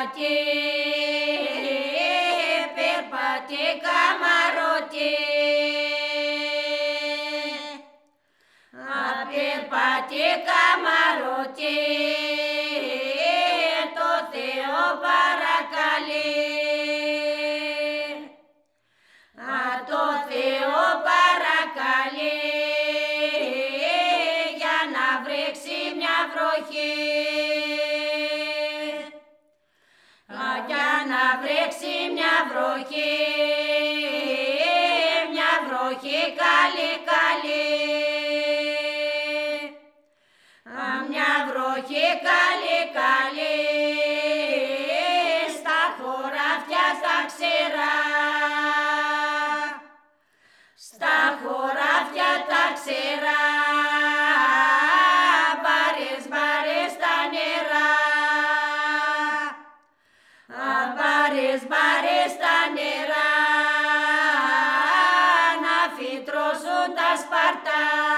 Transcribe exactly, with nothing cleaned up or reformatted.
περπατή, περπατή καμαρωτή. Περπατή καμαρωτή, το Θεό παρακαλεί. Το Θεό παρακαλεί για να βρέξει μια βροχή. Για να βρέξει μια βροχή, μια βροχή καλή καλή. Μια βροχή καλή καλή στα χωράφια τα ξερά. Στα χωράφια τα ξερά, μπάρες μπάρες τα νερά. Μπάρες μπάρες τα νερά, να φυτρώσουν τα σπαρτά.